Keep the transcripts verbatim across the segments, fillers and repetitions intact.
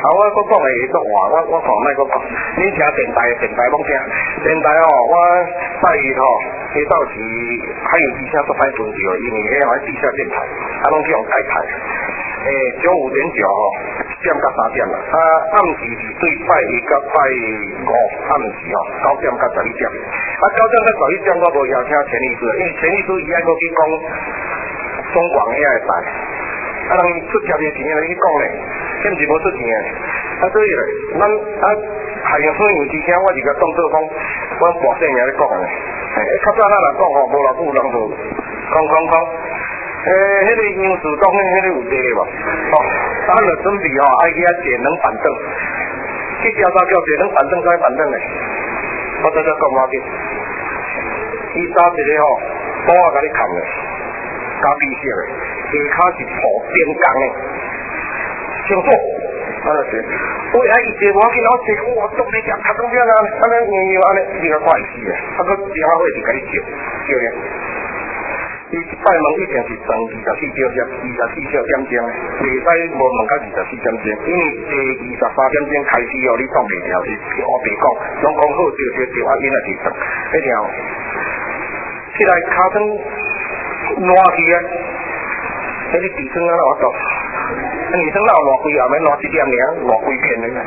啊，我搁讲的会足话，我我看莫搁讲。你听电台，电台拢听。电台哦，我拜日吼，迄到时还有之前做歹分着，因为迄个地下电台，啊拢去用改台。诶，中午点钟吼，点到三点啦。啊，暗时是对拜一到拜五暗时吼，九点到十二点。啊，九点到十二点我无邀请陈律师，因为陈律师伊爱搁去讲中广遐个台。啊，人出交的钱来去讲咧，这毋是无出钱诶。啊，所以咧，咱啊海洋所以之前我是甲当做讲，我大细名咧讲诶。诶，较早咱来讲吼，无偌久人就讲讲讲。诶，迄个央视讲迄迄个有地无？哦，咱就准备吼，爱去遐坐两板凳，去调查叫坐两板凳再板凳咧。我再再讲我紧，伊搭一个吼，刀啊甲你砍咧，加必色诶。下骹是涂边工的，清楚，安尼是。我还伊坐我去老坐，我做你食头中边啊，安尼硬硬安尼，你个怪死诶！啊，佮电话费是甲你借，对个。伊一摆问一定是算二十四小时，二十四小点钟，袂使无问到二十四点钟，因为第二十三点钟开始哦，你挡袂了是黑白讲，拢讲好对对对，啊，因也是算，一定。起来骹床烂去啊！迄个地砖啊，我做，地砖哪有偌贵啊？免偌一点尔，偌贵片的呢。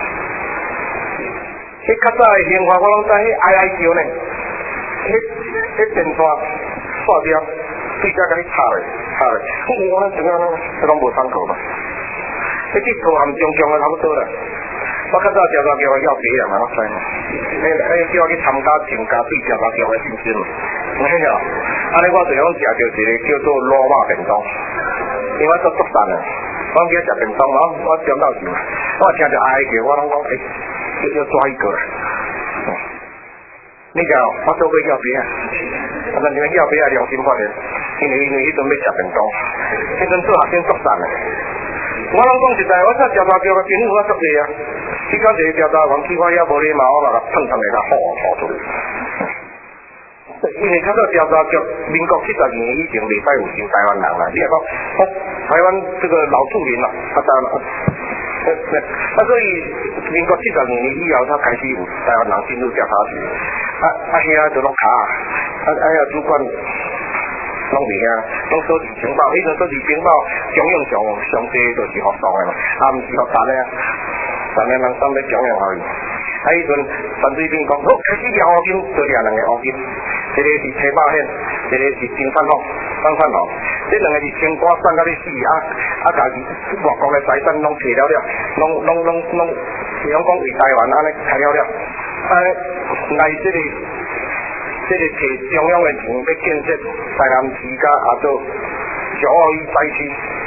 迄较早的鲜花，我拢知迄哀哀叫呢。迄迄电线线条对只甲你插咧，插咧。我那怎样呢？这拢无参考嘛。迄只图含中中的差不多啦。我较早调查叫我要别人嘛，我知嘛。迄迄叫我去参加参加对调查叫我信心嘛。你听着，安尼我就讲食着一个叫做卤肉便当，因为我做作散啊，我去食便当嘛，我点到时嘛，我听着哀叫，我拢讲诶，要要抓一个啦。你讲我做过要别啊，啊，但是要别啊良心发现，因为因为迄阵要食便当，迄阵做学生作散啊。我拢讲实在，我这调查叫个政府我作济啊，你讲一个调查员去我遐无礼貌，我嘛甲碰上个甲好好出去。因为较早调查局民国七十二年以前袂使有收台湾人啦，你也讲，哦，台湾这个老住民啦，啊当然，啊所以民国七十二年以后，才开始有台湾人进入调查局，啊啊遐就拢卡，啊啊遐主管拢袂遐，拢收集情报，迄阵收集情报，中央上上济就是学送的嘛，啊毋是学单的啊，单的人送咧中央而已。啊！迄阵陈水扁讲，好开始抓黄金，就抓两个黄金，一个是车马险，一个是金山房、金山房，这两个是清瓜散到你死啊！啊，家己外国的财产拢摕了了，拢拢拢拢，比方讲为台湾安尼开了了，啊，来这个这个摕中央的钱要建设台南市甲啊做小澳伊灾区，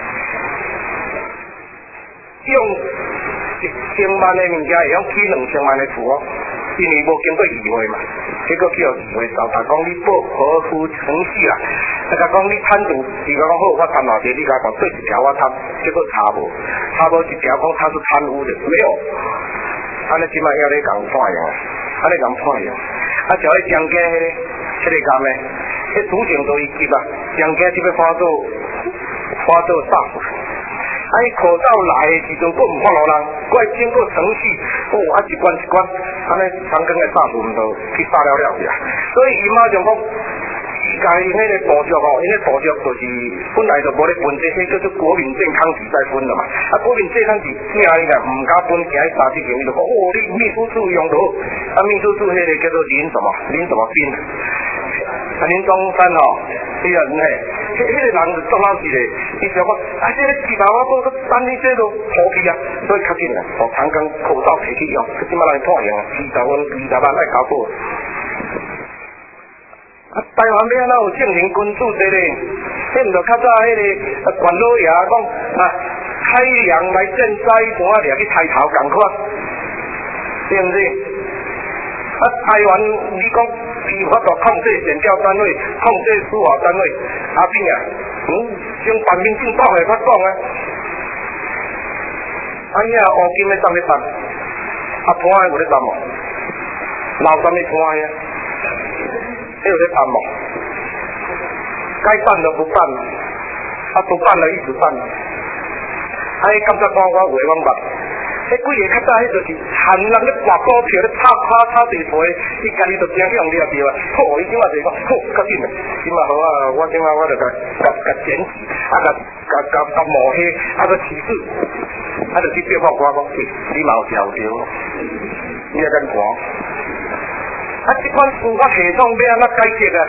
用。一千万的物件会用起两千万的厝哦，因为无经过议会嘛，结果叫议会调查讲你不合乎程序啦，啊甲讲你贪渎，伊甲讲好，我贪偌济，你甲讲对一条我贪，结果查无，查无一条讲他是贪污的，没有，安尼即摆要你共判用，安尼共判用，啊叫迄江家迄个迄个干的，迄主政都伊急啊，江家即要发做发做杀手。啊！伊口罩来的时阵，佫毋看路人，佫要经过程序，哦，啊一关一关，安尼长庚的杀手毋就去杀了了去啊！所以伊马上讲，家因迄个部族吼，因迄部族就是本来就无咧分这些，叫做国民健康局在分的嘛。啊，国民健康局听伊啦，毋敢分，行去三四间，伊就讲，哦，你秘书处用到，啊，秘书处迄个叫做林什么林什么斌，啊，林中山吼，伊个嘿。迄迄个人就做老实嘞，伊就讲，啊，这个鸡毛我讲，等你这都破去啊，所以较紧啊，互长庚口罩摕去用，佢即马来判用啊，二十万二十万来交过。啊，台湾要安怎有证明君主制咧？迄毋着较早迄个关老爷讲啊，太阳来赈灾，怎啊掠去抬头共款，对毋对？啊，台湾你讲。依法度控制检调单位、控制司法单位，阿扁啊，嗯，从办民政党来发讲啊，啊遐乌金咧怎咧办？啊摊诶有咧办无？老什么摊诶？迄有咧办无？该办的不办，啊不办了一直办，啊伊感觉讲我话我捌，啊迄几个较早迄就是汉人咧挂股票咧炒炒炒地皮，伊家己就真向掠着啊！好，伊即马就讲好，较紧诶，即马好啊！我即马我就甲甲甲检举，啊甲甲甲甲抹黑，啊甲歧视，啊就去电话挂讲，欸，你嘛有调着，你也敢挂？啊，即款司法系统要安怎改革啊？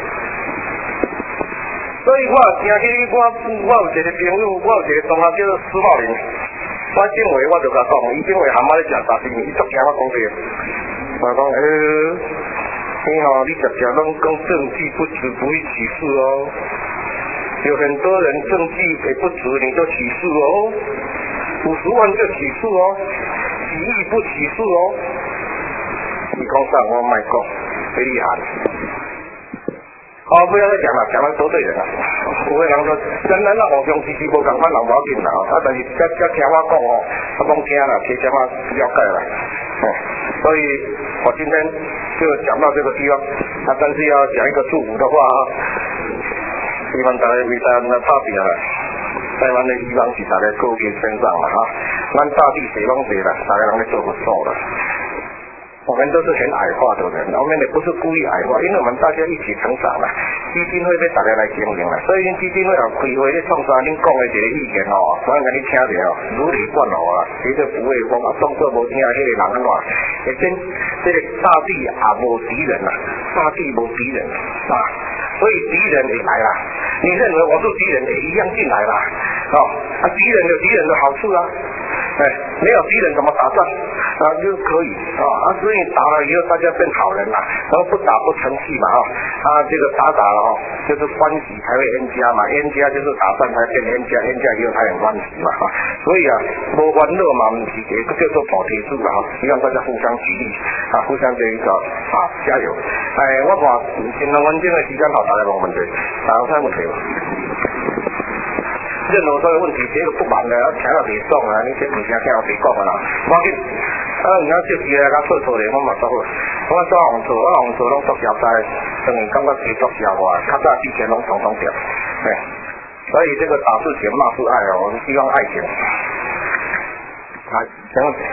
所以我听起我我有一个朋友，我有一个同学叫做施茂林。我正话我就甲讲，伊正话蛤蟆咧食沙丁，伊足惊我讲这个。我讲，呃，你吼，你常常拢讲证据不足，不会起诉哦。有很多人证据也不足，你就起诉哦。五十万就起诉哦，几亿不起诉哦。你讲啥？我卖讲，very厉害。哦，不要再讲了，讲了得罪人了。有个人说，咱咱那互相支持无共款，人无要紧啦。啊，但是只只听我讲哦，我讲听啦，提什么了解啦。哦，所以我今天就讲到这个地方。啊，但是要讲一个祝福的话啊，希望大家为台湾的打拼啦，台湾的希望是大家各个身上啦哈。咱大地谁拢谁啦，大家拢在做不错啦。我们都是很矮化的人，我们也不是故意矮化，因为我们大家一起成长了，基金会被大家来经营了，所以基金会啊开会咧创啥，恁讲的一个意见哦，我甲你听着哦，如雷贯耳啊，绝对不会讲啊，当作无听迄个人安怎，而且这个大地也无敌人啦，大地无敌人啊，所以敌人也来啦，你认为我是敌人也一样进来啦，哦，啊敌人有敌人的好处啊。哎，没有敌人怎么打仗啊？就可以啊啊！所以打了以后大家变好人啦，然后不打不成器嘛哈啊！这个打打了哈，就是欢喜才会恩家嘛，恩家就是打仗才变恩家，恩家以后才很欢喜嘛哈。所以啊，无欢乐嘛，不是这个叫做保铁柱了哈。希望大家互相举例啊，互相这一个啊，加油！哎，我看现在文件的时间好，大家没问题，大家有啥问题吗？任何所有问题，这个不忙的，听到别讲啊，你这唔听听到别讲啦，无要紧。啊，人家小事啊，甲做错咧，我嘛做好。我做红做，我红做拢做小灾，等于感觉是做小话，较早之前拢统统掉。对，所以这个打是钱，骂是爱哦，我们希望爱情。啊，行。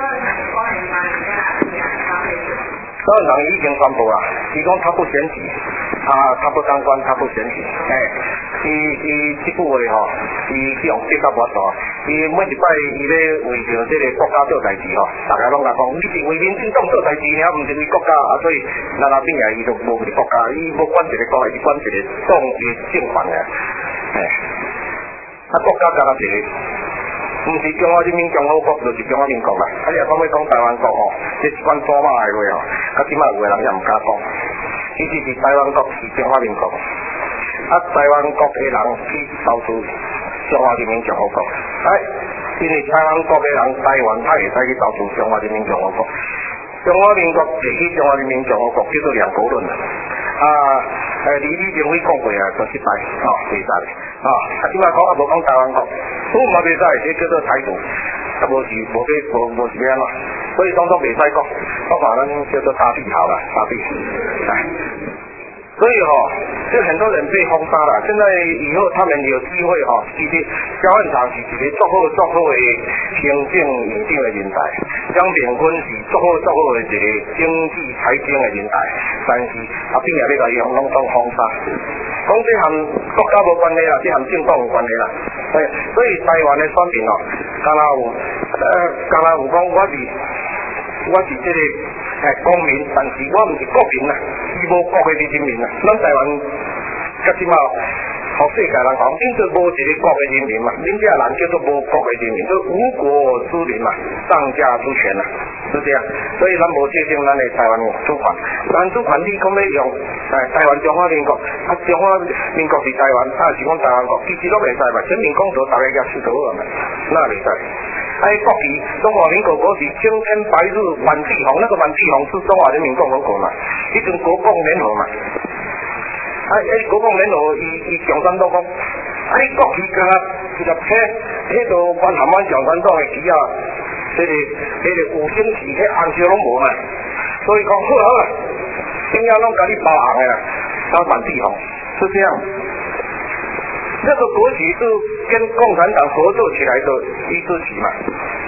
当然已经宣布啦，伊讲他不选举，他他不当官，他不选举，哎，伊伊这句话吼，伊去用接到我做，伊每一摆伊咧为着这个国家做代志吼，大家拢甲讲，你是为民进党做代志，尔毋是为国家，啊，所以咱那边啊，伊就无为国家，伊无管一个国，伊管一个党的政权嘅，哎，啊国家干哪一个？唔是中华人民共和国，就是中华民国啦。啊，你若讲要讲台湾国吼，这一款做马的话吼，啊，即马有个人也唔敢讲。其实是台湾国是中华民国，啊，台湾国的人去投资中华人民共和国。哎，因为台湾国的人台湾，他会使去投资中华人民共和国。中华民国比起中华人民共和国叫做两国论啦。啊，诶，李李登辉讲过啊，就失败，吼，袂使啊。啊，即摆讲啊，无讲台湾国，我嘛袂使，这叫做台独，啊，无是无俾无无是咩嘛，所以当作袂使讲，我话咱叫做大地好了，大地，哎。所以哈、哦，就很多人被封杀了。现在以后他们有机会哈、哦，其实萧汉长是一个足好足好的行政院长的人才，江炳坤是足好足好的一个经济财经的人才，但是啊，边个要甲伊拢当封杀？讲这和国家无关系啦，这和政党有关系啦。所以，所以台湾的选民哦，敢若有呃，敢若有讲我是。我是这个诶公民，但是我唔是国民啦，伊无国的人民啦。咱台湾甲即马，互世界人讲，恁就无一个国的人民嘛，恁这人叫做无国的人民，就无国之民嘛，上下之权啦，是这样。所以咱无确定咱的台湾主权，咱主权你讲要用诶台湾中华民国，啊中华民国是台湾，啊是讲台湾国，其实都袂使嘛，全民公投大家也是都好嘛，那袂使。哎，国旗中华民国国旗青天白日满地红，那个满地红是中华人民共和国嘛，一种国共联合嘛。哎哎，国共联合，伊伊共产党讲，哎国旗敢若一个批，迄个包含咱共产党的旗啊，迄个迄个五星旗，迄红色拢无嘛，所以讲好好啊，边仔拢甲你包红的啦，包满地红，是这样。这个国旗是跟共产党合作起来的一支旗嘛，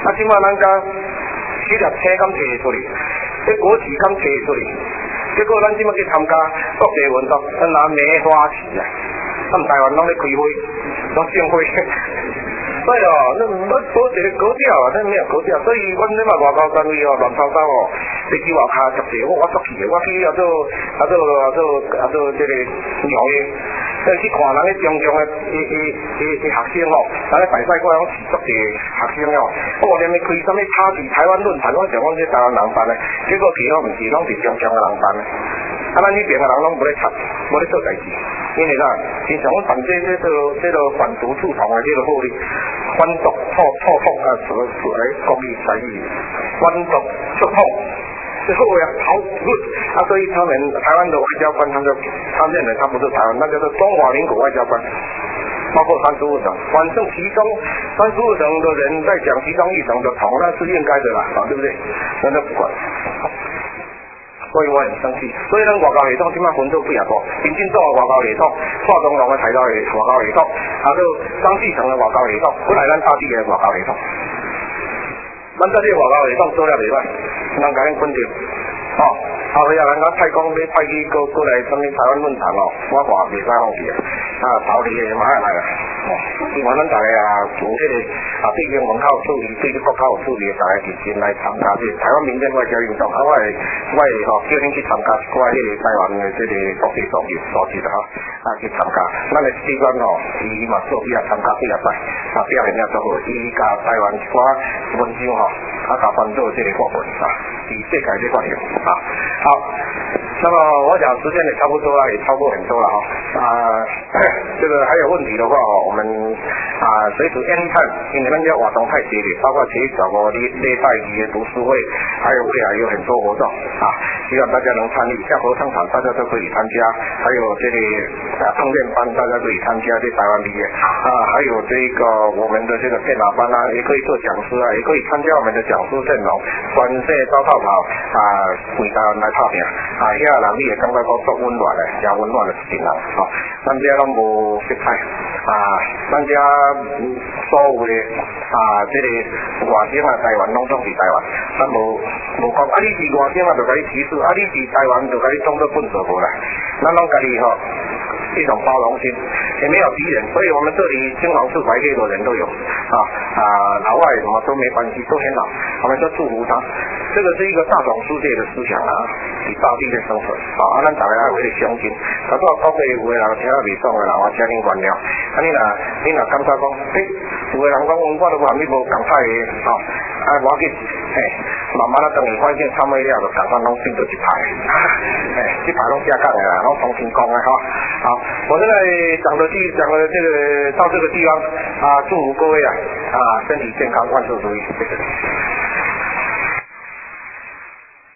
啊，即摆咱甲几粒车敢摕出去，迄国旗敢摕出去，结果咱即摆去参加国际运动，咱拿梅花旗啊，咱台湾拢咧开会，拢盛会。所以哦，咱咱保一个高调啊，咱没有高调，所以阮即嘛外交单位哦，乱糟糟哦，飞机外卡接济，我我足去的，我去啊做啊做啊做啊做这个纽约，所以去看人咧中中的诶诶诶诶学生哦，人咧大赛过拢是足济学生哦，我连咧开什么趴地台湾论坛，我想讲这台湾人办的，结果其实毋是，拢是中中的人办的。啊，咱呢边个人拢无咧插，无咧做代志，因为啦，经常阮办这这个这个反毒促统的这个法律，反毒错错统啊，什么什么国语才语，反毒促统，最后呀好 good 啊，所以他们台湾的外交官，他就他认为他不是台湾，那叫做中华民国外交官。包括三十五省，反正其中三十五省的人在讲其中一省的统，那是应该的啦，啊，对不对？那就不管。所以我很生气，所以咱外交系统即摆分做几啊个，民进党的外交系统、蔡总统的台交系外交系统，还有张继成的外交系统，本来咱大地的外交系统，咱这个外交系统做了袂歹，咱甲咱分掉，哦，后尾啊，咱讲蔡公要派去过过来什么台湾论坛哦，我话袂使放弃啊，逃离的马上来啦。希望咱大家啊，有这个啊，对英文较有注意，对这国较有注意的，大家认真来参加这台湾民间外交运动。啊，我会我会吼叫恁去参加一寡迄个台湾的这个国际组织组织的哈，啊去参加。咱的机关吼，伊嘛做几啊参加几啊摆，啊表现了足好，伊甲台湾一寡文章吼，啊甲翻做这个国文啊，以世界这块用啊。好，那么我想时间也差不多了，也超过很多了哈。啊，这个还有问题的话哦，我们啊随时 anytime，因为咱这活动太激烈，包括七月十五礼礼拜二的读书会，还有未来有很多活动啊，希望大家能参与。像合唱团大家都可以参加，还有这个啊烹饪班大家可以参加，这台湾毕业啊，还有这个我们的这个电脑班啊，也可以做讲师啊，也可以参加我们的讲师阵容，全世招套跑啊，为台湾来打拼啊，遐人你会感觉讲足温暖的，真温暖的一群人吼。咱遮拢无色彩啊，咱遮所有的啊，这个外省啊，台湾拢总是台湾，咱无无讲啊，你是外省啊，就甲你歧视；啊，你是台湾，就甲你当作笨手无啦。咱拢家己吼。一种包容心，也没有敌人，所以我们这里青黄赤白黑的人都有啊啊，老外什么都没关系，都很好，我们就祝福他。这个是一个大同世界的思想啊，是大地的生存啊，啊，咱大家有迄个相信。他说到底有的人听啊未爽的人，我请恁原谅。啊，你若你若感觉讲，诶，有的人讲我都无你无共派的，吼，啊，无要紧，嘿，慢慢啊等于反正参与了，就共款拢变做一派，嘿，一派拢正讲的啦，拢重新讲的哈，好。我现在讲的地讲的这个到这个地方啊，祝福各位啊啊身体健康，万事如意，谢谢。